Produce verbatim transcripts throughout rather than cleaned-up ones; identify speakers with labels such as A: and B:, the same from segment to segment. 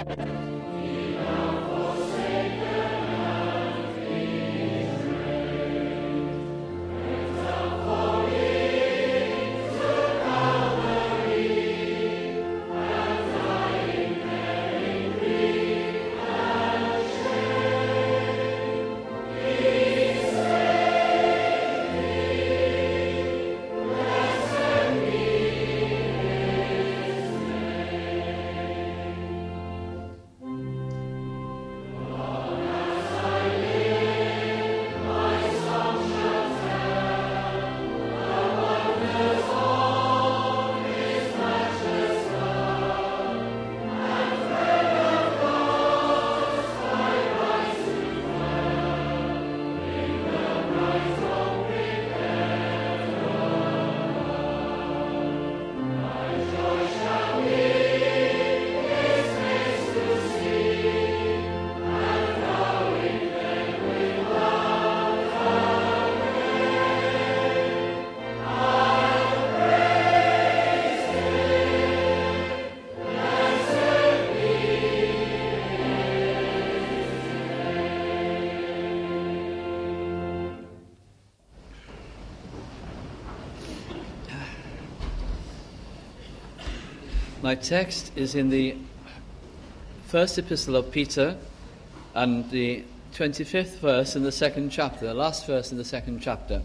A: My text is in the first epistle of Peter and the twenty-fifth verse in the second chapter, the last verse in the second chapter.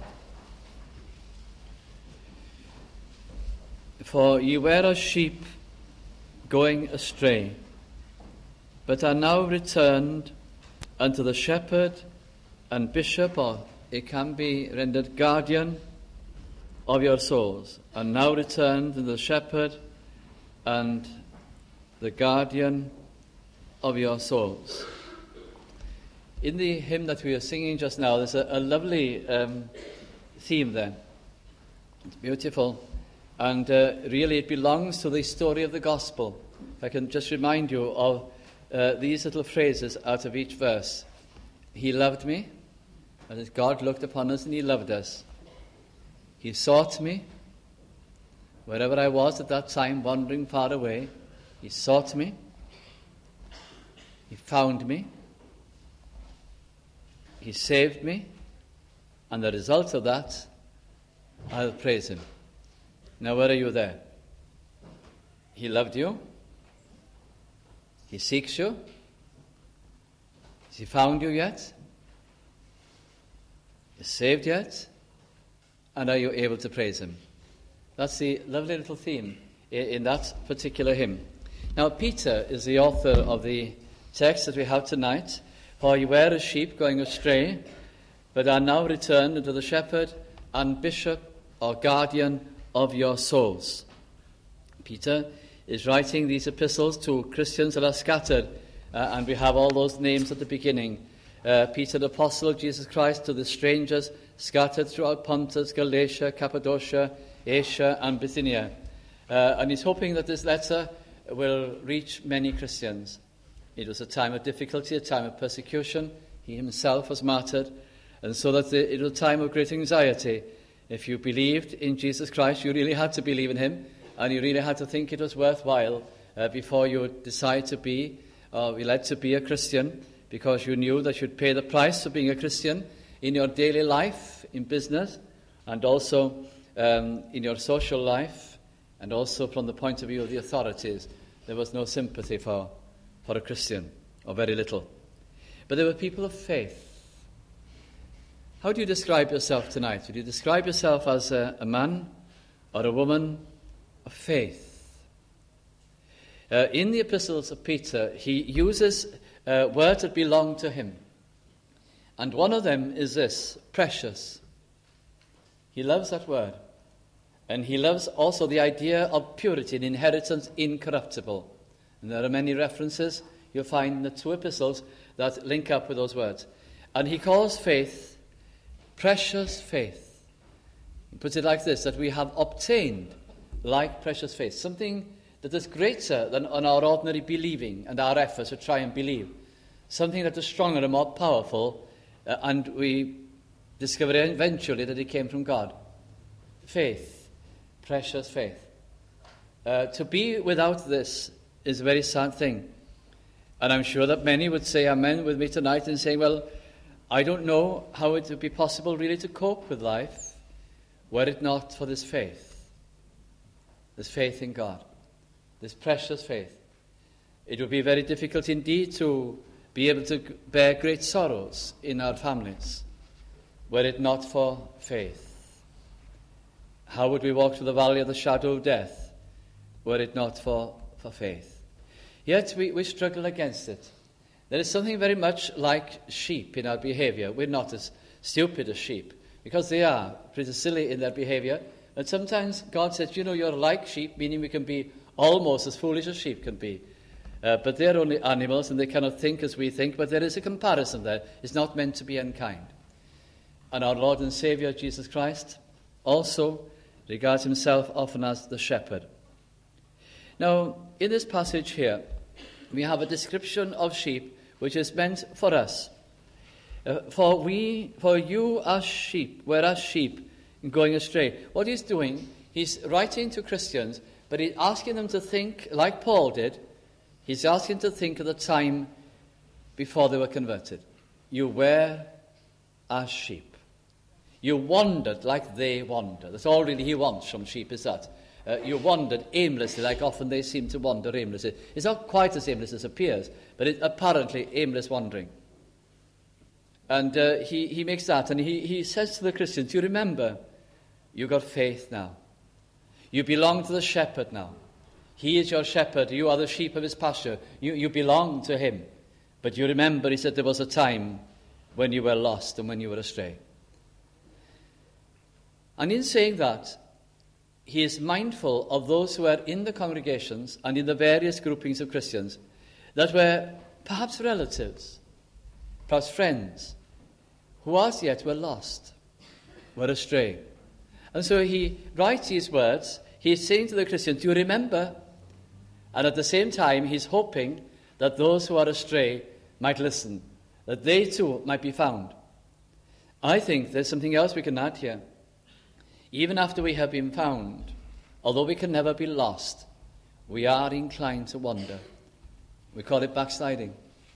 A: For ye were as sheep going astray, but are now returned unto the shepherd and bishop, or it can be rendered guardian, of your souls, and now returned to the shepherd and the guardian of your souls. In the hymn that we were singing just now, there's a, a lovely um, theme there. It's beautiful, and uh, really it belongs to the story of the gospel. If I can just remind you of uh, these little phrases out of each verse. He loved me, that is, God looked upon us and he loved us. He sought me, wherever I was at that time, wandering far away, he sought me, he found me, he saved me, and the result of that, I'll praise him. Now, where are you there? He loved you, he seeks you, has he found you yet? Is saved yet? And are you able to praise him? That's the lovely little theme in that particular hymn. Now, Peter is the author of the text that we have tonight. For you were as sheep going astray, but are now returned unto the shepherd and bishop or guardian of your souls. Peter is writing these epistles to Christians that are scattered, uh, and we have all those names at the beginning. Uh, Peter, the apostle of Jesus Christ, to the strangers scattered throughout Pontus, Galatia, Cappadocia, Asia and Bithynia. Uh, and he's hoping that this letter will reach many Christians. It was a time of difficulty, a time of persecution. He himself was martyred. And so that the, it was a time of great anxiety. If you believed in Jesus Christ, you really had to believe in him, and you really had to think it was worthwhile uh, before you would decide to be, or be led to be a Christian, because you knew that you'd pay the price for being a Christian in your daily life, in business, and also Um, in your social life, and also from the point of view of the authorities. There was no sympathy for, for a Christian, or very little. But there were people of faith. How do you describe yourself tonight? Would you describe yourself as a, a man or a woman of faith? Uh, in the epistles of Peter, he uses uh, words that belong to him. And one of them is this, precious. He loves that word. And he loves also the idea of purity, an inheritance incorruptible. And there are many references you'll find in the two epistles that link up with those words. And he calls faith precious faith. He puts it like this, that we have obtained like precious faith, something that is greater than on our ordinary believing and our efforts to try and believe, something that is stronger and more powerful, uh, and we discover eventually that it came from God. Faith. Precious faith. Uh, to be without this is a very sad thing. And I'm sure that many would say amen with me tonight and say, well, I don't know how it would be possible really to cope with life were it not for this faith, this faith in God, this precious faith. It would be very difficult indeed to be able to bear great sorrows in our families were it not for faith. How would we walk through the valley of the shadow of death were it not for, for faith? Yet we, we struggle against it. There is something very much like sheep in our behavior. We're not as stupid as sheep, because they are pretty silly in their behavior. And sometimes God says, you know, you're like sheep, meaning we can be almost as foolish as sheep can be. Uh, but they're only animals and they cannot think as we think, but there is a comparison there. It's not meant to be unkind. And our Lord and Saviour, Jesus Christ, also regards himself often as the shepherd. Now, in this passage here, we have a description of sheep which is meant for us. Uh, for we, for you as sheep, were as sheep going astray. What he's doing, he's writing to Christians, but he's asking them to think, like Paul did, he's asking them to think of the time before they were converted. You were as sheep. You wandered like they wandered. That's all really he wants from sheep, is that. Uh, you wandered aimlessly, like often they seem to wander aimlessly. It's not quite as aimless as it appears, but it's apparently aimless wandering. And uh, he, he makes that, and he, he says to the Christians, you remember, you got faith now. You belong to the shepherd now. He is your shepherd. You are the sheep of his pasture. You, you belong to him. But you remember, he said, there was a time when you were lost and when you were astray. And in saying that, he is mindful of those who are in the congregations and in the various groupings of Christians that were perhaps relatives, perhaps friends, who as yet were lost, were astray. And so he writes these words. He is saying to the Christians, do you remember? And at the same time, he's hoping that those who are astray might listen, that they too might be found. I think there's something else we can add here. Even after we have been found, although we can never be lost, we are inclined to wander. We call it backsliding.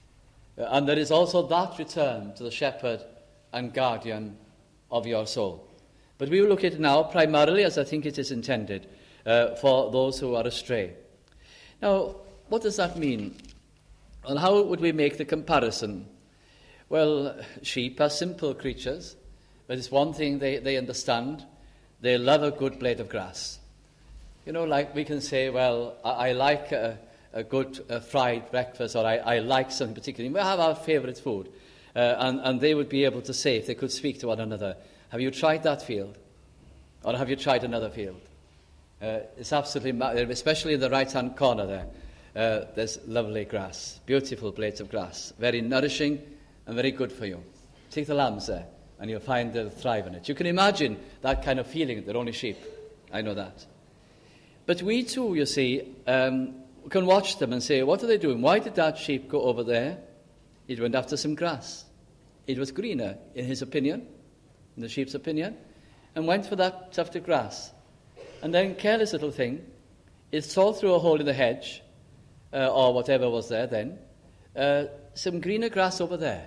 A: And there is also that return to the shepherd and guardian of your soul. But we will look at it now primarily, as I think it is intended, uh, for those who are astray. Now, what does that mean? Well, how would we make the comparison? Well, sheep are simple creatures, but it's one thing they, they understand. They love a good blade of grass. You know, like we can say, well, I, I like a, a good uh, fried breakfast, or I, I like something particular. We have our favourite food. Uh, and, and they would be able to say, if they could speak to one another, have you tried that field? Or have you tried another field? Uh, it's absolutely, ma- especially in the right-hand corner there, uh, there's lovely grass, beautiful blades of grass, very nourishing and very good for you. Take the lambs there, and you'll find they'll thrive in it. You can imagine that kind of feeling. They're only sheep. I know that. But we too, you see, um, can watch them and say, what are they doing? Why did that sheep go over there? It went after some grass. It was greener, in his opinion, in the sheep's opinion, and went for that tuft of grass. And then, careless little thing, it saw through a hole in the hedge, uh, or whatever was there then, uh, some greener grass over there.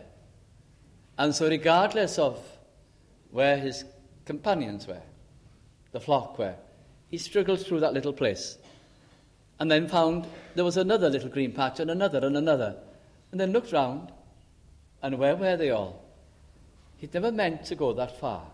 A: And so regardless of where his companions were, the flock were, he struggled through that little place. And then found there was another little green patch, and another, and another. And then looked round, and where were they all? He'd never meant to go that far.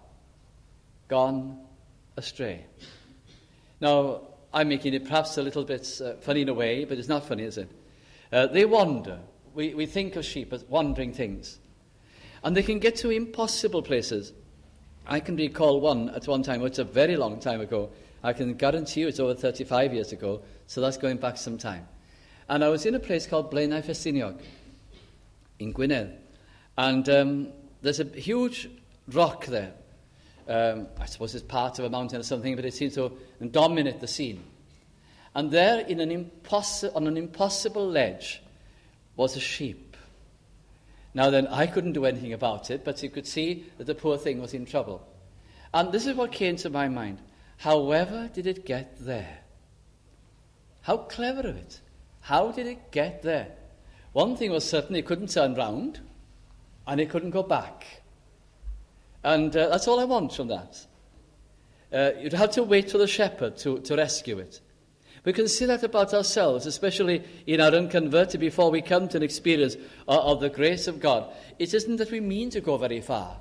A: Gone astray. Now, I'm making it perhaps a little bit uh, funny in a way, but it's not funny, is it? Uh, they wander. We, we think of sheep as wandering things. And they can get to impossible places. I can recall one at one time, it's a very long time ago. I can guarantee you it's over thirty-five years ago, so that's going back some time. And I was in a place called Blaenau Ffestiniog in Gwynedd. And um, there's a huge rock there. Um, I suppose it's part of a mountain or something, but it seems to dominate the scene. And there, in an impos- on an impossible ledge, was a sheep. Now then, I couldn't do anything about it, but you could see that the poor thing was in trouble. And this is what came to my mind. However did it get there? How clever of it. How did it get there? One thing was certain, he couldn't turn round, and he couldn't go back. And uh, that's all I want from that. Uh, you'd have to wait for the shepherd to, to rescue it. We can say that about ourselves, especially in our unconverted, before we come to an experience of, of the grace of God. It isn't that we mean to go very far.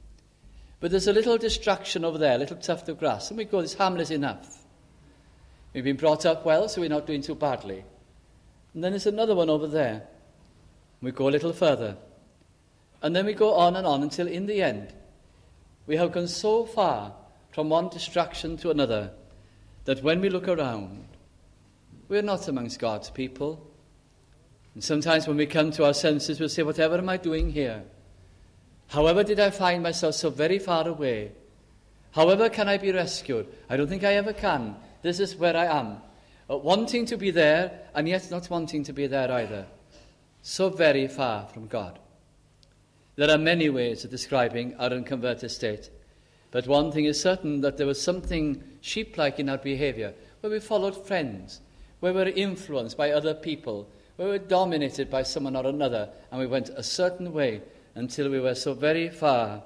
A: But there's a little distraction over there, a little tuft of grass, and we go, this harmless enough. We've been brought up well, so we're not doing too badly. And then there's another one over there. We go a little further. And then we go on and on until in the end, we have gone so far from one distraction to another that when we look around, we're not amongst God's people. And sometimes when we come to our senses, we'll say, whatever am I doing here? However did I find myself so very far away? However can I be rescued? I don't think I ever can. This is where I am. Uh, wanting to be there, and yet not wanting to be there either. So very far from God. There are many ways of describing our unconverted state. But one thing is certain, that there was something sheep-like in our behavior, where we followed friends, where we were influenced by other people, where we were dominated by someone or another, and we went a certain way until we were so very far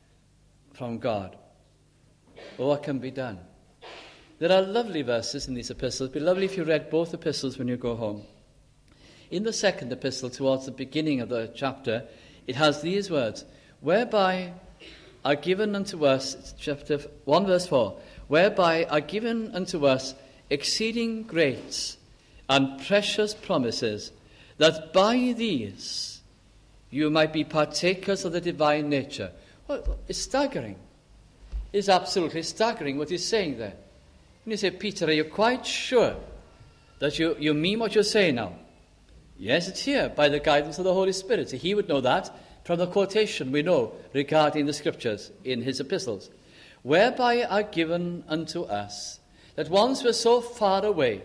A: from God. Well, what can be done? There are lovely verses in these epistles. It would be lovely if you read both epistles when you go home. In the second epistle, towards the beginning of the chapter, it has these words, whereby are given unto us, chapter one, verse four, whereby are given unto us exceeding great and precious promises, that by these you might be partakers of the divine nature. Well, it's staggering. It's absolutely staggering what he's saying there. And you say, Peter, are you quite sure that you, you mean what you're saying now? Yes, it's here, by the guidance of the Holy Spirit. So he would know that from the quotation we know regarding the Scriptures in his epistles. Whereby are given unto us, that once we're so far away,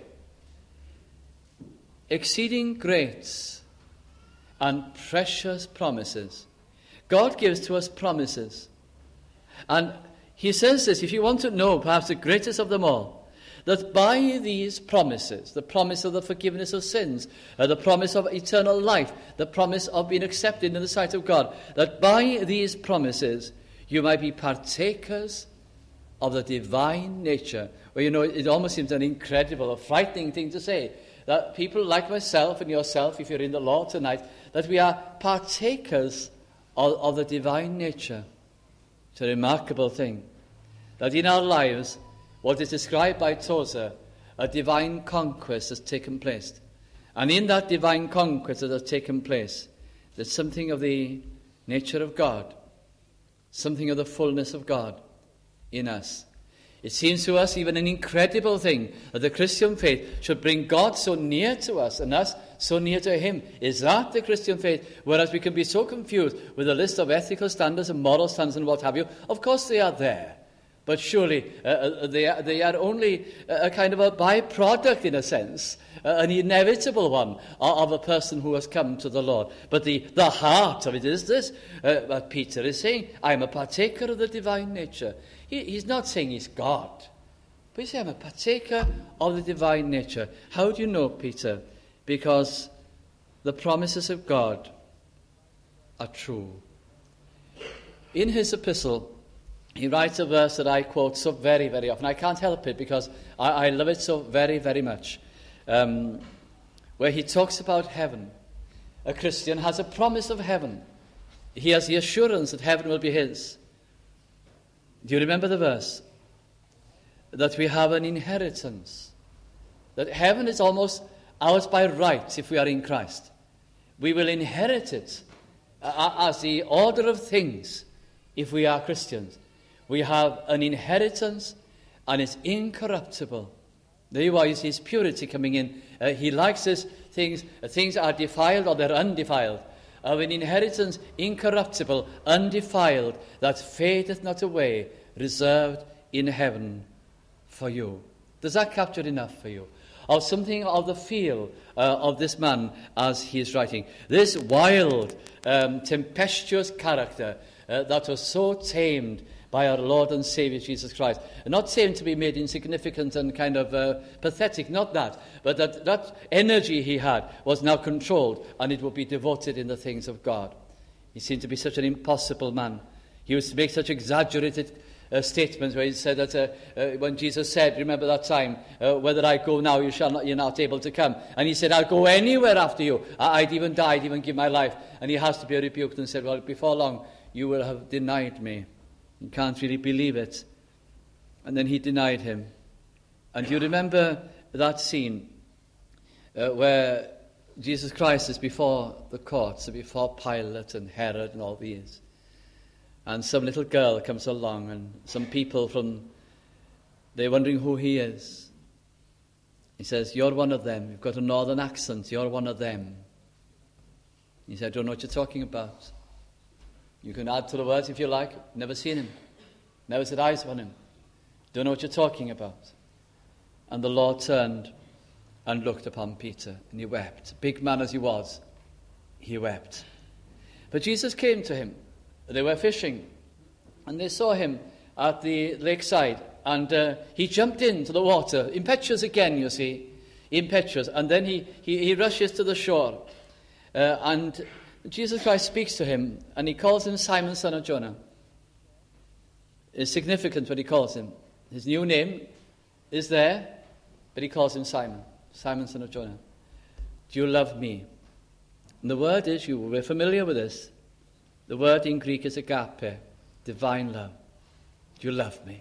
A: exceeding great and precious promises. God gives to us promises. And he says this, if you want to know perhaps the greatest of them all, that by these promises, the promise of the forgiveness of sins, uh, the promise of eternal life, the promise of being accepted in the sight of God, that by these promises you might be partakers of the divine nature. Well, you know, it almost seems an incredible, a frightening thing to say, that people like myself and yourself, if you're in the Lord tonight, that we are partakers of, of the divine nature. It's a remarkable thing, that in our lives, what is described by Tozer, a divine conquest has taken place. And in that divine conquest that has taken place, there's something of the nature of God, something of the fullness of God in us. It seems to us even an incredible thing that the Christian faith should bring God so near to us and us so near to him. Is that the Christian faith? Whereas we can be so confused with a list of ethical standards and moral standards and what have you. Of course they are there. But surely uh, they, are, they are only a kind of a byproduct, in a sense, uh, an inevitable one of a person who has come to the Lord. But the, the heart of it is this, uh, what Peter is saying, I am a partaker of the divine nature. He, he's not saying he's God, but he's saying I'm a partaker of the divine nature. How do you know, Peter? Because the promises of God are true. In his epistle, he writes a verse that I quote so very, very often. I can't help it because I, I love it so very, very much. Um, where he talks about heaven. A Christian has a promise of heaven. He has the assurance that heaven will be his. Do you remember the verse? That we have an inheritance. That heaven is almost ours by right if we are in Christ. We will inherit it uh, as the order of things if we are Christians. We have an inheritance, and it's incorruptible. There you are, you see his purity coming in. Uh, he likes his things, uh, things are defiled or they're undefiled. Of an inheritance incorruptible, undefiled, that fadeth not away, reserved in heaven for you. Does that capture enough for you? Of something of the feel uh, of this man as he is writing. This wild, um, tempestuous character uh, that was so tamed by our Lord and Saviour Jesus Christ. And not saying to be made insignificant and kind of uh, pathetic, not that, but that that energy he had was now controlled, and it would be devoted in the things of God. He seemed to be such an impossible man. He used to make such exaggerated uh, statements where he said that uh, uh, when Jesus said, remember that time, uh, whether I go now, you shall not, you're not able to come. And he said, I'll go anywhere after you. I- I'd even die, I'd even give my life. And he has to be rebuked and said, well, before long, you will have denied me. You can't really believe it. And then he denied him. And you remember that scene uh, where Jesus Christ is before the courts, before Pilate and Herod and all these. And some little girl comes along, and some people from, they're wondering who he is. He says, you're one of them. You've got a northern accent. You're one of them. He said, I don't know what you're talking about. You can add to the words if you like. Never seen him. Never set eyes on him. Don't know what you're talking about. And the Lord turned and looked upon Peter, and he wept. Big man as he was, he wept. But Jesus came to him. They were fishing, and they saw him at the lakeside, and uh, he jumped into the water, impetuous again, you see, impetuous, and then he, he, he rushes to the shore, uh, and Jesus Christ speaks to him, and he calls him Simon, son of Jonah. It's significant what he calls him. His new name is there, but he calls him Simon, Simon, son of Jonah. Do you love me? And the word is, you we're familiar with this, the word in Greek is agape, divine love. Do you love me?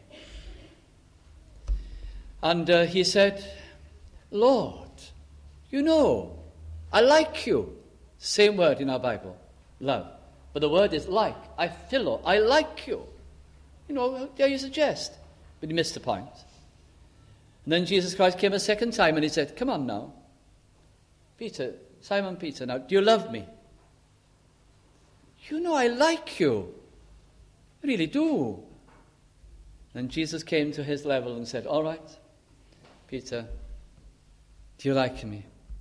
A: And uh, he said, Lord, you know, I like you. Same word in our Bible, love. But the word is like, I philo, I like you. You know, how dare you suggest? But he missed the point. And then Jesus Christ came a second time and he said, come on now. Peter, Simon Peter, now, do you love me? You know I like you. I really do. And Jesus came to his level and said, all right, Peter, do you like me?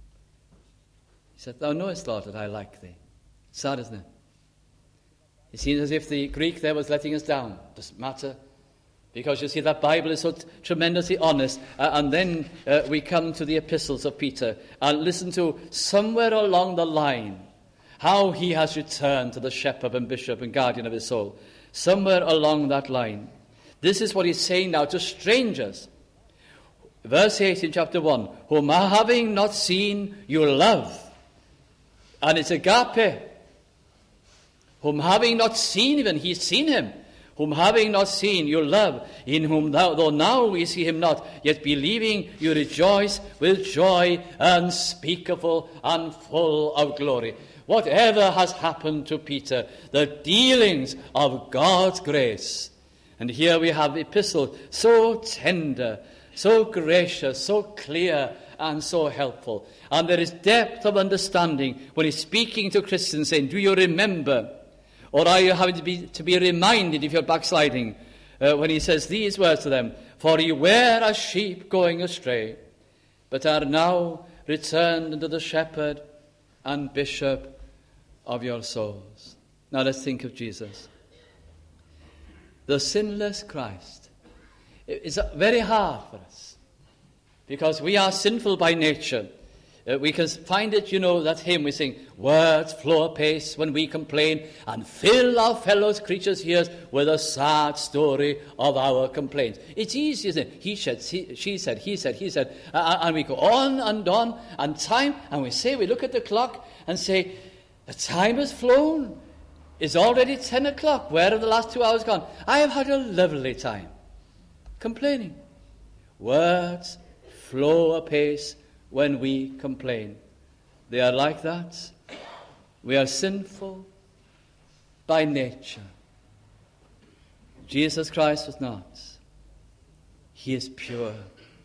A: He said, thou knowest, Lord, that I like thee. Sad, isn't it? It seems as if the Greek there was letting us down. Doesn't matter. Because you see, that Bible is so t- tremendously honest. Uh, and then uh, we come to the epistles of Peter and listen to somewhere along the line how he has returned to the shepherd and bishop and guardian of his soul. Somewhere along that line. This is what he's saying now to strangers. Verse eight in chapter one. Whom having not seen, you love. And it's agape. Whom having not seen even, he's seen him. Whom having not seen, you love. In whom thou, though now we see him not, yet believing you rejoice with joy unspeakable and full of glory. Whatever has happened to Peter, the dealings of God's grace. And here we have the epistle so tender, so gracious, so clear, and so helpful. And there is depth of understanding when he's speaking to Christians, saying, do you remember? Or are you having to be, to be reminded if you're backsliding? Uh, when he says these words to them, for ye were as sheep going astray, but are now returned unto the shepherd and bishop of your souls. Now let's think of Jesus. The sinless Christ. It's very hard for us because we are sinful by nature. Uh, we can find it, you know, that hymn we sing, words flow apace when we complain and fill our fellow creatures' ears with a sad story of our complaints. It's easy, isn't it? He said, he, she said, he said, he said, uh, and we go on and on, and time, and we say, we look at the clock and say, the time has flown. It's already ten o'clock. Where have the last two hours gone? I have had a lovely time. Complaining. Words flow apace when we complain. They are like that. We are sinful by nature. Jesus Christ was not. He is pure.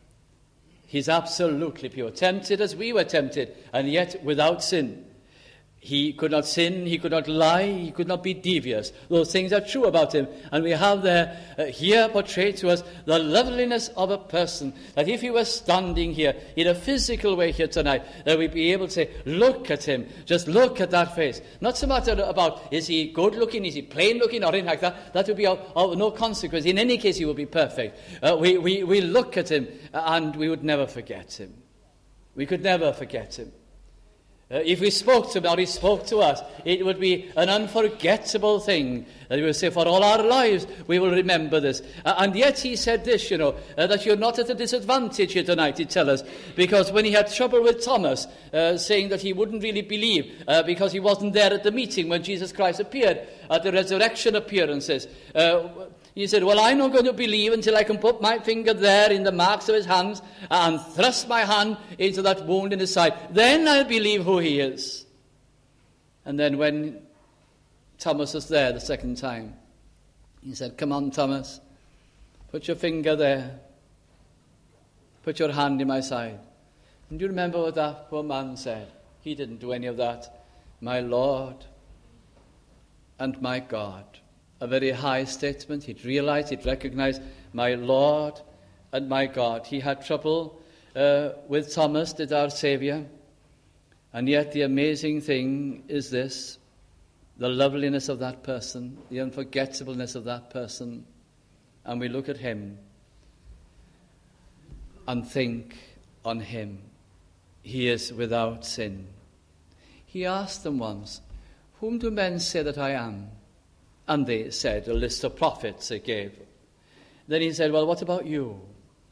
A: He's absolutely pure. Tempted as we were tempted, and yet without sin. He could not sin, he could not lie, he could not be devious. Those things are true about him. And we have there, uh, here portrayed to us, the loveliness of a person. That if he were standing here, in a physical way here tonight, that we'd be able to say, look at him, just look at that face. Not so much about, is he good looking, is he plain looking, or anything like that. That would be of, of no consequence. In any case, he would be perfect. Uh, we, we, we look at him, and we would never forget him. We could never forget him. Uh, if we spoke to him or he spoke to us, it would be an unforgettable thing that we would say, for all our lives we will remember this. Uh, and yet he said this, you know, uh, that you're not at a disadvantage here tonight, he tells us, because when he had trouble with Thomas, uh, saying that he wouldn't really believe uh, because he wasn't there at the meeting when Jesus Christ appeared, at the resurrection appearances, uh, he said, well, I'm not going to believe until I can put my finger there in the marks of his hands and thrust my hand into that wound in his side. Then I'll believe who he is. And then when Thomas was there the second time, he said, come on, Thomas, put your finger there. Put your hand in my side. And do you remember what that poor man said? He didn't do any of that. My Lord and my God. A very high statement. He'd realized, he'd recognized, my Lord and my God. He had trouble uh, with Thomas, did our Saviour. And yet the amazing thing is this, the loveliness of that person, the unforgettableness of that person. And we look at him and think on him. He is without sin. He asked them once, whom do men say that I am? And they said, a list of prophets they gave. Then he said, well, what about you?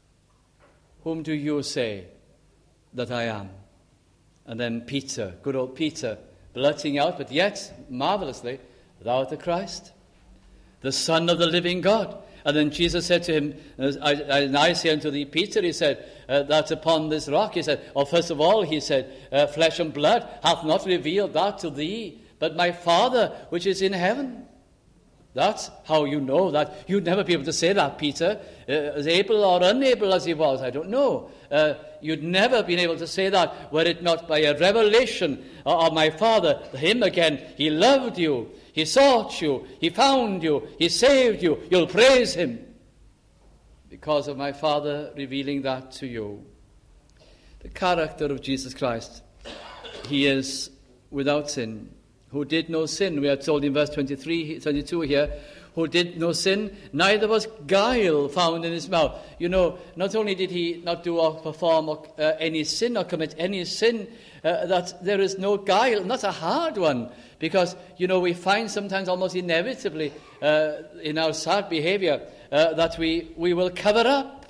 A: Whom do you say that I am? And then Peter, good old Peter, blurting out, but yet, marvelously, thou art the Christ, the Son of the living God. And then Jesus said to him, and I say unto thee, Peter, he said, uh, that upon this rock, he said, or first of all, he said, uh, flesh and blood hath not revealed that to thee, but my Father which is in heaven. That's how you know that. You'd never be able to say that, Peter, uh, as able or unable as he was, I don't know. Uh, you'd never been able to say that were it not by a revelation of my Father. Him again, he loved you, he sought you, he found you, he saved you. You'll praise him because of my Father revealing that to you. The character of Jesus Christ. He is without sin. Who did no sin, we are told in verse twenty-three, twenty-two here, who did no sin, neither was guile found in his mouth. You know, not only did he not do or perform or, uh, any sin or commit any sin, uh, that there is no guile, not a hard one, because, you know, we find sometimes almost inevitably uh, in our sad behavior uh, that we, we will cover up,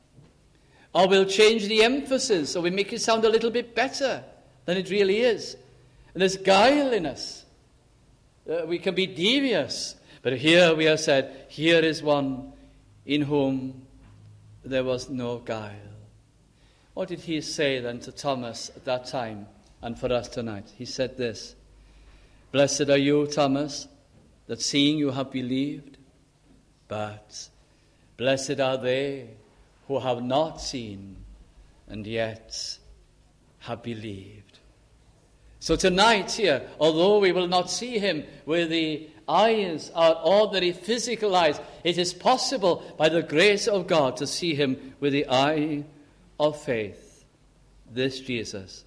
A: or we'll change the emphasis, or we make it sound a little bit better than it really is. And there's guile in us. Uh, we can be devious. But here we are said, here is one in whom there was no guile. What did he say then to Thomas at that time and for us tonight? He said this, blessed are you, Thomas, that seeing you have believed, but blessed are they who have not seen and yet have believed. So tonight here, although we will not see him with the eyes, our ordinary physical eyes, it is possible by the grace of God to see him with the eye of faith. This Jesus.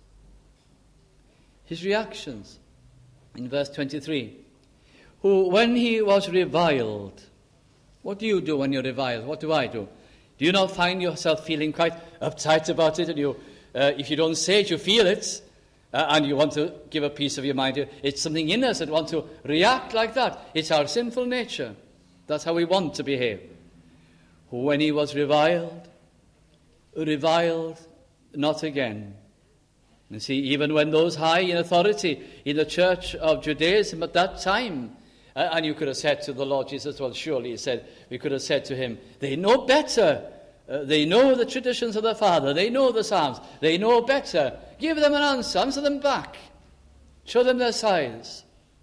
A: His reactions in verse twenty-three. Who, when he was reviled, what do you do when you're reviled? What do I do? Do you not find yourself feeling quite uptight about it? And you, uh, if you don't say it, you feel it. Uh, and you want to give a piece of your mind. It's something in us that wants to react like that. It's our sinful nature. That's how we want to behave. When he was reviled, reviled not again. You see, even when those high in authority in the church of Judaism at that time, uh, and you could have said to the Lord Jesus, well, surely he said, we could have said to him, they know better. Uh, they know the traditions of the Father. They know the Psalms. They know better. Give them an answer. Answer them back. Show them their sides.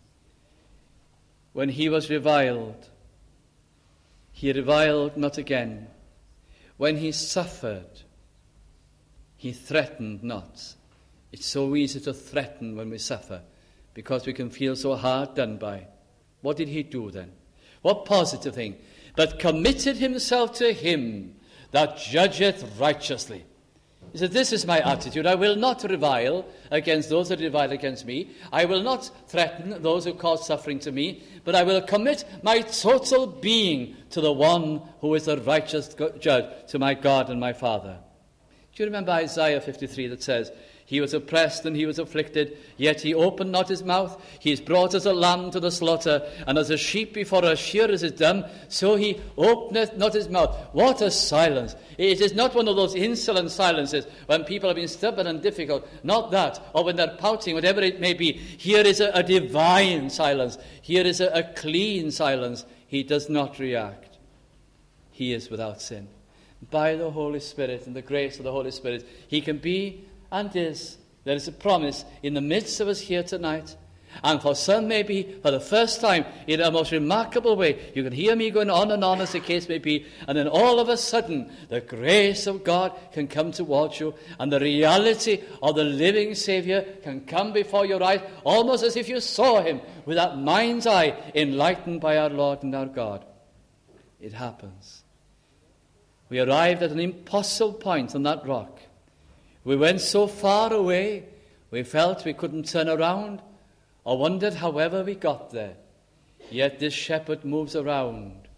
A: When he was reviled, he reviled not again. When he suffered, he threatened not. It's so easy to threaten when we suffer. because we can feel so hard done by. What did he do then? What positive thing? But committed himself to him that judgeth righteously. He said, this is my attitude. I will not revile against those that revile against me. I will not threaten those who cause suffering to me, but I will commit my total being to the one who is the righteous judge, to my God and my Father. Do you remember Isaiah fifty-three that says, he was oppressed and he was afflicted, yet he opened not his mouth. He is brought as a lamb to the slaughter, and as a sheep before a shearers is dumb, so he openeth not his mouth. What a silence. It is not one of those insolent silences when people have been stubborn and difficult. Not that. Or when they're pouting, whatever it may be. Here is a, a divine silence. Here is a, a clean silence. He does not react. He is without sin. By the Holy Spirit and the grace of the Holy Spirit, he can be and is. There is a promise in the midst of us here tonight. And for some, maybe for the first time, in a most remarkable way, you can hear me going on and on as the case may be, and then all of a sudden, the grace of God can come towards you, and the reality of the living Saviour can come before your eyes, almost as if you saw him with that mind's eye, enlightened by our Lord and our God. It happens. We arrived at an impossible point on that rock. We went so far away, we felt we couldn't turn around, or wondered however we got there. Yet this shepherd moves around.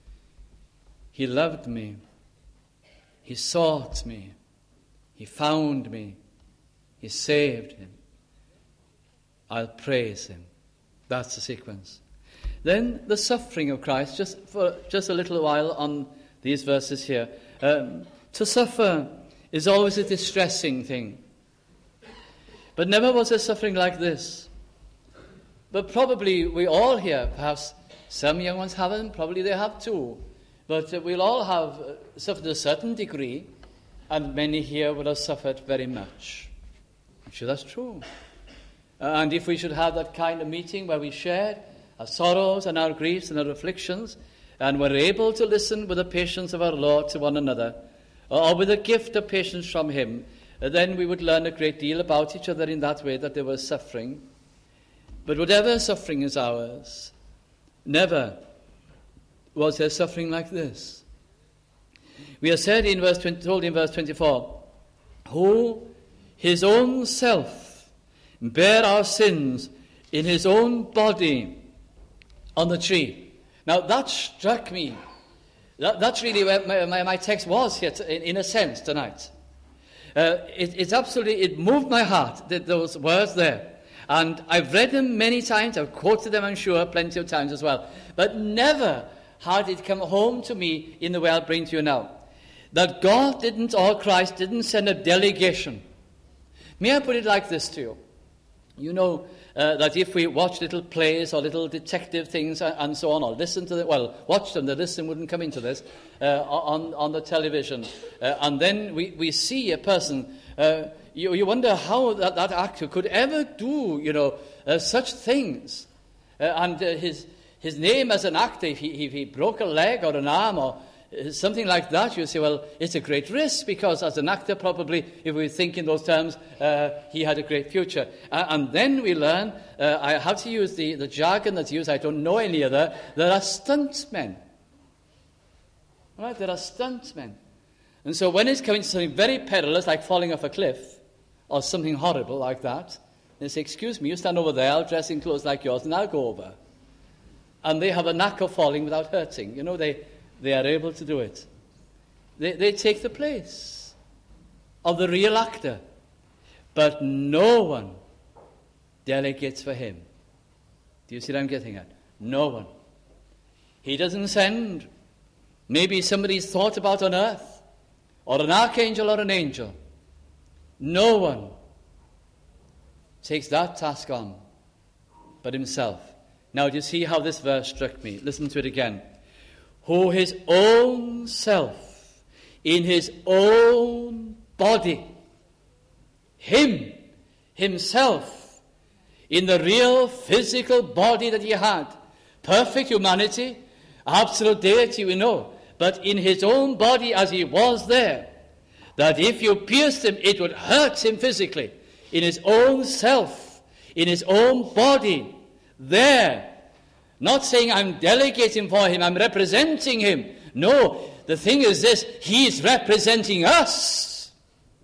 A: He loved me. He sought me. He found me. He saved him. I'll praise him. That's the sequence. Then the suffering of Christ, just for just a little while on these verses here. Um, to suffer is always a distressing thing. But never was there suffering like this. But probably we all here, perhaps some young ones haven't, probably they have too. But uh, we'll all have uh, suffered a certain degree, and many here will have suffered very much. I'm sure that's true. Uh, and if we should have that kind of meeting where we shared our sorrows and our griefs and our afflictions, and were able to listen with the patience of our Lord to one another, or with a gift of patience from him, then we would learn a great deal about each other in that way, that there was suffering. But whatever suffering is ours, never was there suffering like this. We are said in verse twenty, told in verse twenty-four, who his own self bare our sins in his own body on the tree. Now that struck me. That, that's really where my, my, my text was here, to, in, in a sense, tonight. Uh, it, it's absolutely, it moved my heart, that those words there. And I've read them many times, I've quoted them, I'm sure, plenty of times as well. But never had it come home to me in the way I'll bring to you now. That God didn't, or Christ didn't send a delegation. May I put it like this to you? You know uh, that if we watch little plays or little detective things and, and so on, or listen to them, well, watch them, the listen wouldn't come into this, uh, on, on the television. Uh, and then we, we see a person, uh, you, you wonder how that, that actor could ever do, you know, uh, such things. Uh, and uh, his his name as an actor, if he, if he broke a leg or an arm or something like that, you say, well, it's a great risk, because as an actor, probably, if we think in those terms, uh, he had a great future. Uh, and then we learn, uh, I have to use the, the jargon that's used, I don't know any other, there are stuntmen. All right, there are stuntmen. And so when it's coming to something very perilous, like falling off a cliff, or something horrible like that, they say, excuse me, you stand over there, I'll dress in clothes like yours, and I'll go over. And they have a knack of falling without hurting. You know, they... They are able to do it. They, they take the place of the real actor. But no one delegates for him. Do you see what I'm getting at? No one. He doesn't send maybe somebody's thought about on earth, or an archangel or an angel. No one takes that task on but himself. Now, do you see how this verse struck me? Listen to it again. Who his own self, in his own body, him, himself, in the real physical body that he had, perfect humanity, absolute deity, we know, but in his own body as he was there, that if you pierced him, it would hurt him physically. In his own self, in his own body, there. Not saying I'm delegating for him, I'm representing him. No, the thing is this, he is representing us.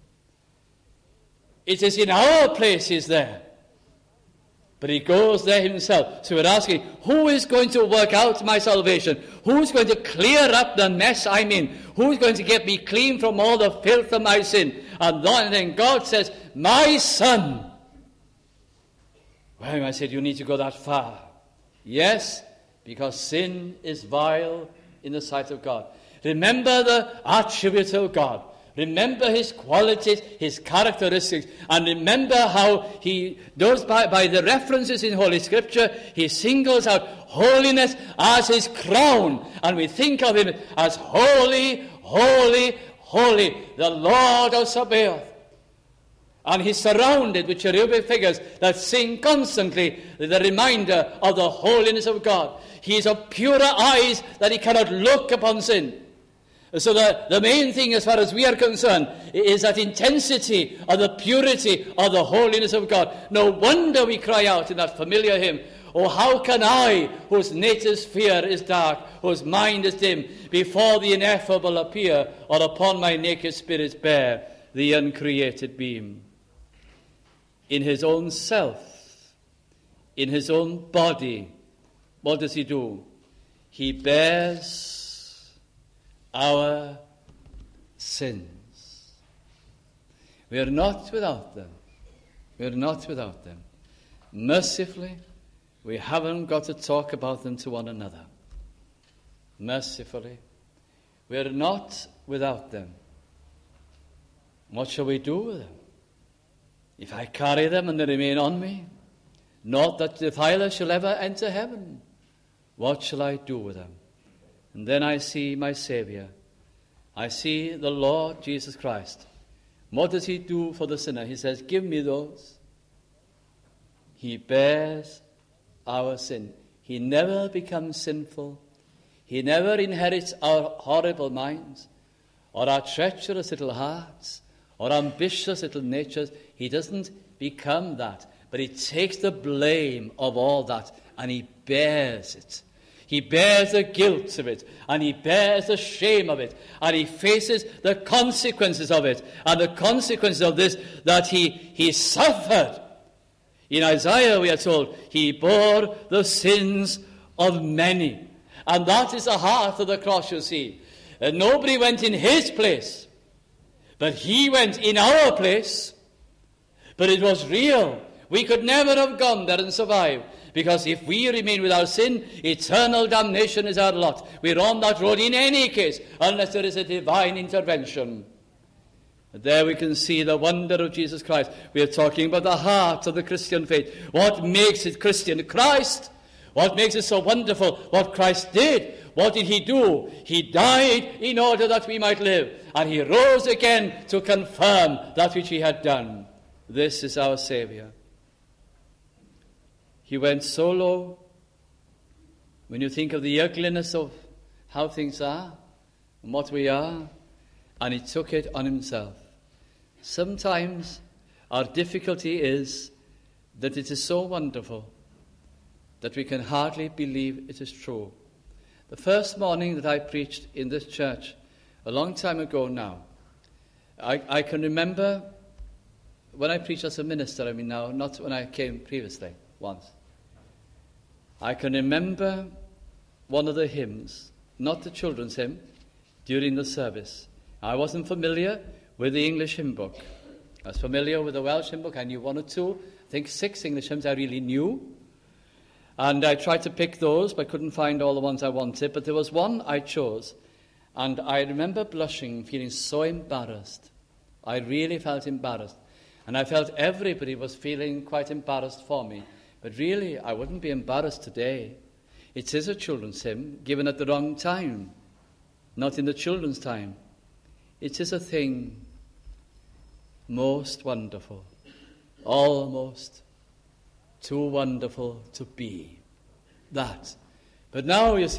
A: It is in our place he's there. But he goes there himself. So we're asking, who is going to work out my salvation? Who is going to clear up the mess I'm in? Who is going to get me clean from all the filth of my sin? And then God says, my son. Well, I said, you need to go that far. Yes, because sin is vile in the sight of God. Remember the attributes of God. Remember his qualities, his characteristics, and remember how he does, by, by the references in Holy Scripture, he singles out holiness as his crown. And we think of him as holy, holy, holy, the Lord of Sabaoth. And he's surrounded with cherubic figures that sing constantly the reminder of the holiness of God. He is of purer eyes that he cannot look upon sin. So the, the main thing as far as we are concerned is that intensity of the purity of the holiness of God. No wonder we cry out in that familiar hymn, oh, how can I, whose nature's fear is dark, whose mind is dim, before the ineffable appear, or upon my naked spirit bear the uncreated beam? In his own self, in his own body, what does he do? He bears our sins. We are not without them. We are not without them. Mercifully, we haven't got to talk about them to one another. Mercifully, we are not without them. What shall we do with them? If I carry them and they remain on me, not that defiler shall ever enter heaven, what shall I do with them? And then I see my Savior. I see the Lord Jesus Christ. What does he do for the sinner? He says, give me those. He bears our sin. He never becomes sinful. He never inherits our horrible minds or our treacherous little hearts or ambitious little natures. He doesn't become that. But he takes the blame of all that and he bears it. He bears the guilt of it, and he bears the shame of it, and he faces the consequences of it, and the consequences of this, that he, he suffered. In Isaiah we are told, he bore the sins of many. And that is the heart of the cross, you see. And nobody went in his place, but he went in our place. But it was real. We could never have gone there and survived. Because if we remain with our sin, eternal damnation is our lot. We're on that road in any case, unless there is a divine intervention. And there we can see the wonder of Jesus Christ. We are talking about the heart of the Christian faith. What makes it Christian? Christ. What makes it so wonderful? What Christ did. What did he do? He died in order that we might live. And he rose again to confirm that which he had done. This is our Savior. He went so low. When you think of the ugliness of how things are and what we are, and he took it on himself. Sometimes our difficulty is that it is so wonderful that we can hardly believe it is true. The first morning that I preached in this church, a long time ago now, I, I can remember when I preached as a minister, I mean now, not when I came previously, once. I can remember one of the hymns, not the children's hymn, during the service. I wasn't familiar with the English hymn book. I was familiar with the Welsh hymn book. I knew one or two, I think six English hymns I really knew. And I tried to pick those, but couldn't find all the ones I wanted. But there was one I chose. And I remember blushing, feeling so embarrassed. I really felt embarrassed. And I felt everybody was feeling quite embarrassed for me. But really, I wouldn't be embarrassed today. It is a children's hymn, given at the wrong time, not in the children's time. It is a thing most wonderful, almost too wonderful to be. That. But now, you see,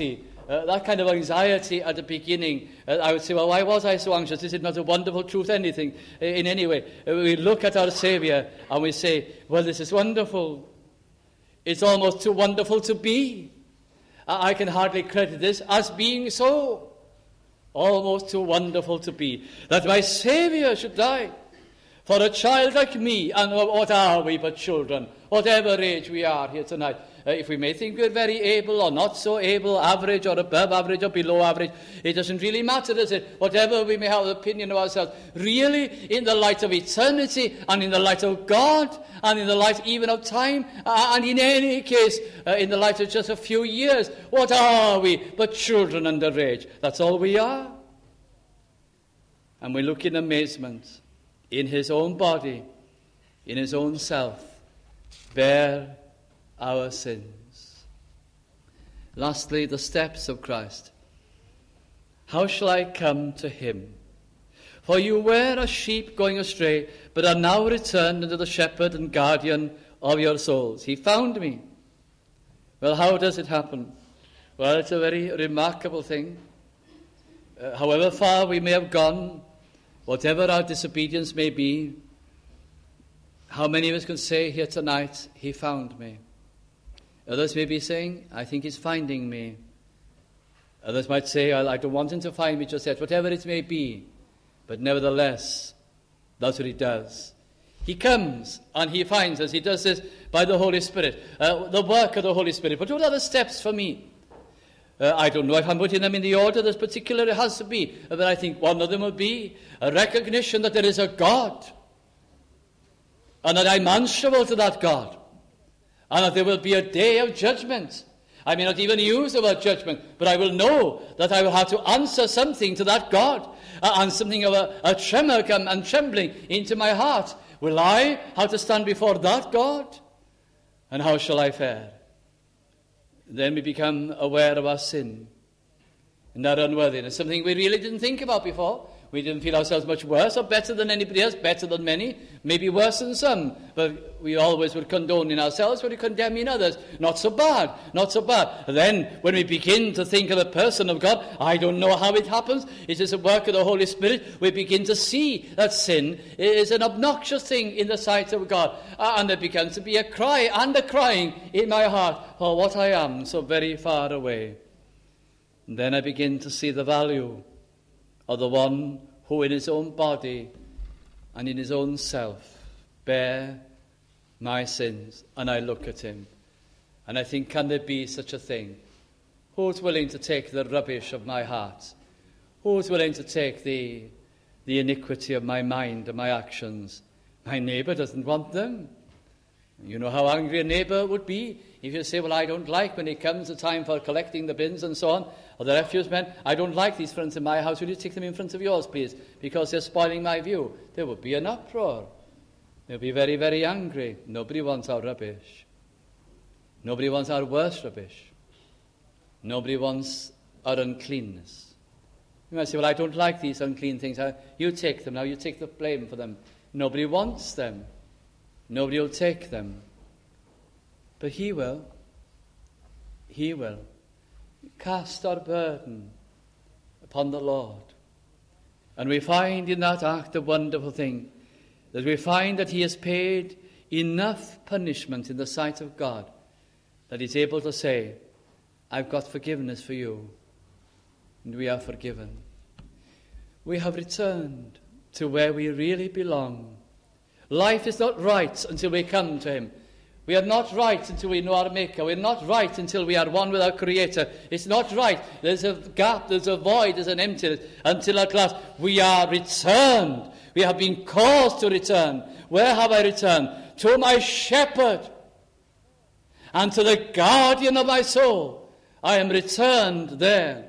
A: uh, that kind of anxiety at the beginning, uh, I would say, well, why was I so anxious? Is it not a wonderful truth, anything, in any way? Uh, we look at our Saviour and we say, well, this is wonderful. It's almost too wonderful to be. I, I can hardly credit this as being so. Almost too wonderful to be. That my Saviour should die for a child like me. And what are we but children? Whatever age we are here tonight. Uh, if we may think we're very able or not so able, average or above average or below average, it doesn't really matter, does it? Whatever we may have an opinion of ourselves, really in the light of eternity and in the light of God and in the light even of time uh, and in any case uh, in the light of just a few years, what are we but children under age? That's all we are. And we look in amazement in his own body, in his own self, bear our sins. Lastly, the steps of Christ. How shall I come to him? For you were as sheep going astray, but are now returned unto the shepherd and guardian of your souls. He found me. Well, how does it happen? Well, it's a very remarkable thing. Uh, however far we may have gone, whatever our disobedience may be, how many of us can say here tonight, he found me? Others may be saying, I think he's finding me. Others might say, I don't want him to find me just yet, whatever it may be. But nevertheless, that's what he does. He comes and he finds us. He does this by the Holy Spirit, uh, the work of the Holy Spirit. But what are the steps for me? Uh, I don't know if I'm putting them in the order that's particular it has to be. But I think one of them will be a recognition that there is a God. And that I'm answerable to that God. And that there will be a day of judgment. I may not even use the word judgment, but I will know that I will have to answer something to that God. Uh, and something of a, a tremor come and trembling into my heart. Will I have to stand before that God? And how shall I fare? Then we become aware of our sin and our unworthiness, something we really didn't think about before. We didn't feel ourselves much worse or better than anybody else, better than many, maybe worse than some. But we always would condone in ourselves what we condemn in others. Not so bad, not so bad. And then when we begin to think of the person of God, I don't know how it happens. It is a work of the Holy Spirit. We begin to see that sin is an obnoxious thing in the sight of God. And there begins to be a cry and a crying in my heart for what I am so very far away. And then I begin to see the value of the one who in his own body and in his own self bear my sins. And I look at him and I think, can there be such a thing? Who's willing to take the rubbish of my heart? Who's willing to take the, the iniquity of my mind and my actions? My neighbour doesn't want them. You know how angry a neighbour would be if you say, well, I don't like when it comes the time for collecting the bins and so on, or the refuse men, I don't like these fronts in my house. Will you take them in front of yours, please? Because they're spoiling my view. There would be an uproar. They'll be very, very angry. Nobody wants our rubbish. Nobody wants our worst rubbish. Nobody wants our uncleanness. You might say, well, I don't like these unclean things. You take them now. You take the blame for them. Nobody wants them. Nobody will take them. But he will. He will. Cast our burden upon the Lord. And we find in that act a wonderful thing, that we find that he has paid enough punishment in the sight of God that he's able to say, I've got forgiveness for you, and we are forgiven. We have returned to where we really belong. Life is not right until we come to him. We are not right until we know our Maker. We're not right until we are one with our Creator. It's not right. There's a gap, there's a void, there's an emptiness, until at last we are returned. We have been caused to return. Where have I returned? To my shepherd and to the guardian of my soul. I am returned there.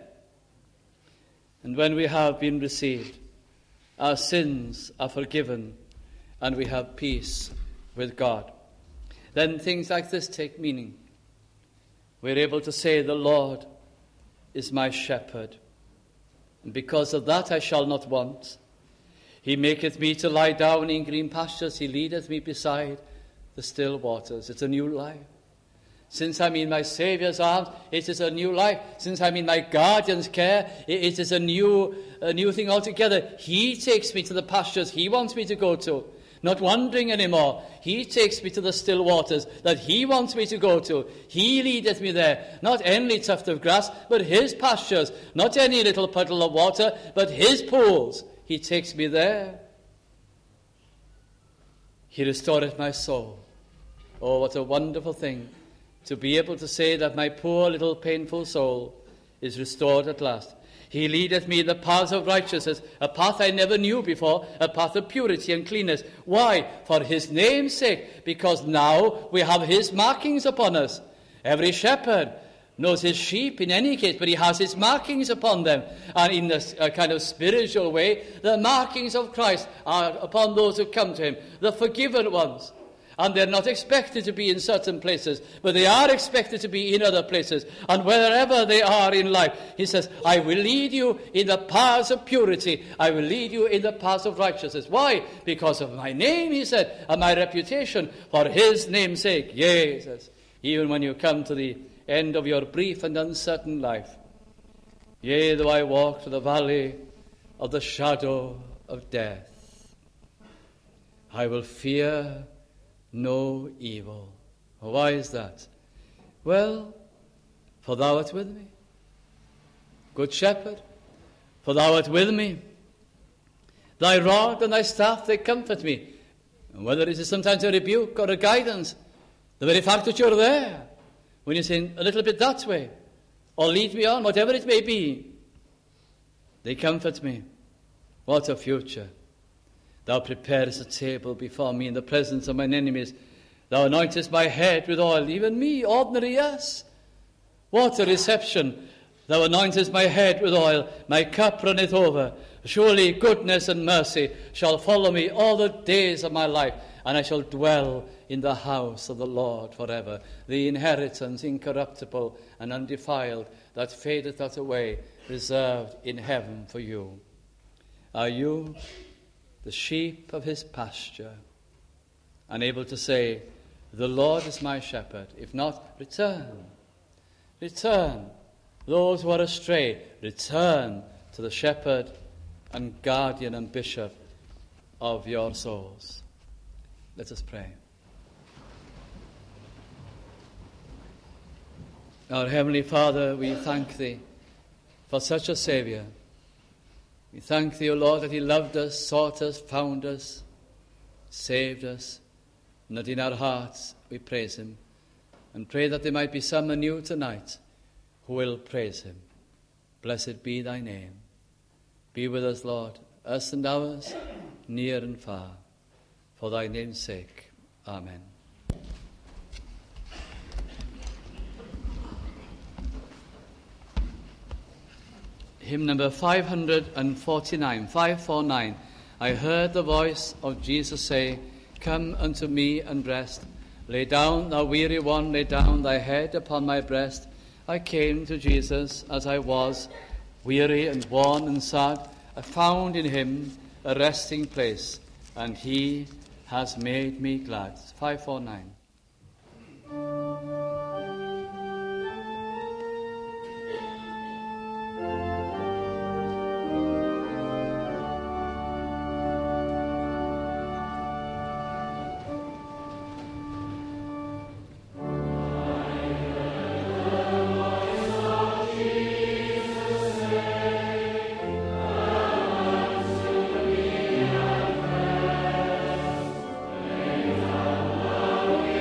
A: And when we have been received, our sins are forgiven and we have peace with God. Then things like this take meaning. We're able to say, the Lord is my shepherd, and because of that I shall not want. He maketh me to lie down in green pastures. He leadeth me beside the still waters. It's a new life. Since I'm in my Saviour's arms, it is a new life. Since I'm in my guardian's care, it is a new, a new thing altogether. He takes me to the pastures He wants me to go to. Not wandering anymore. He takes me to the still waters that He wants me to go to. He leadeth me there. Not any tuft of grass, but His pastures. Not any little puddle of water, but His pools. He takes me there. He restoreth my soul. Oh, what a wonderful thing to be able to say that my poor little painful soul is restored at last. He leadeth me in the paths of righteousness, a path I never knew before, a path of purity and cleanness. Why? For His name's sake, because now we have His markings upon us. Every shepherd knows his sheep in any case, but he has his markings upon them. And in a kind of spiritual way, the markings of Christ are upon those who come to Him, the forgiven ones. And they're not expected to be in certain places, but they are expected to be in other places. And wherever they are in life, He says, I will lead you in the paths of purity. I will lead you in the paths of righteousness. Why? Because of my name, He said, and my reputation, for His name's sake. Yea, He says, even when you come to the end of your brief and uncertain life. Yea, though I walk through the valley of the shadow of death, I will fear no evil. Why is that? Well, for Thou art with me. Good shepherd, for Thou art with me. Thy rod and Thy staff, they comfort me. And whether it is sometimes a rebuke or a guidance, the very fact that you're there, when you're saying a little bit that way, or lead me on, whatever it may be, they comfort me. What a future. Thou preparest a table before me in the presence of mine enemies. Thou anointest my head with oil, even me, ordinary, yes. What a reception. Thou anointest my head with oil, my cup runneth over. Surely goodness and mercy shall follow me all the days of my life, and I shall dwell in the house of the Lord forever. The inheritance incorruptible and undefiled, that fadeth not away, reserved in heaven for you. Are you the sheep of His pasture, and able to say, the Lord is my shepherd? If not, return. Return. Those who are astray, return to the shepherd and guardian and bishop of your souls. Let us pray. Our Heavenly Father, we thank Thee for such a Saviour. We thank Thee, O Lord, that He loved us, sought us, found us, saved us, and that in our hearts we praise Him, and pray that there might be some anew tonight who will praise Him. Blessed be Thy name. Be with us, Lord, us and ours, near and far, for Thy name's sake. Amen. Hymn number five forty-nine, five forty-nine. I heard the voice of Jesus say, come unto me and rest. Lay down, thou weary one, lay down thy head upon my breast. I came to Jesus as I was, weary and worn and sad. I found in Him a resting place, and He has made me glad. five forty-nine.
B: Amen.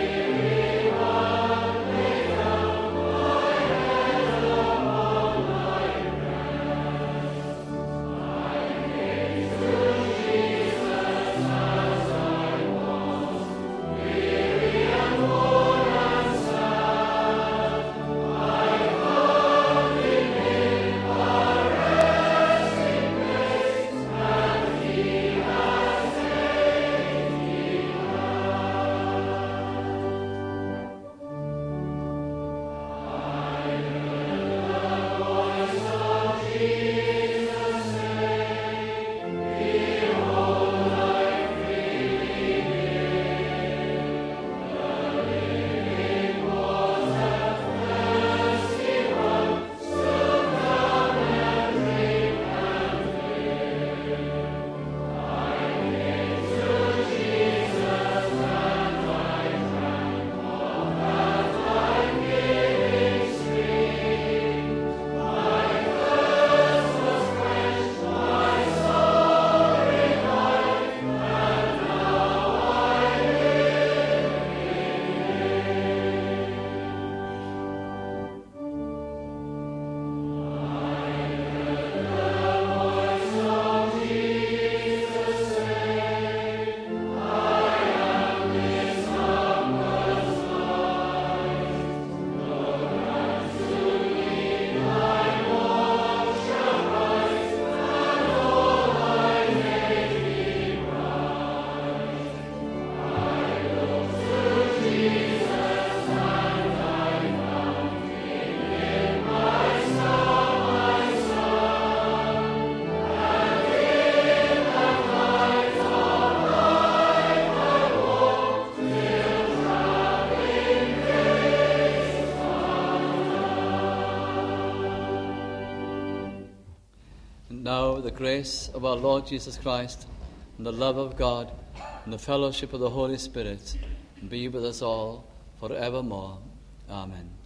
A: Now the grace of our Lord Jesus Christ, and the love of God, and the fellowship of the Holy Spirit be with us all forevermore. Amen.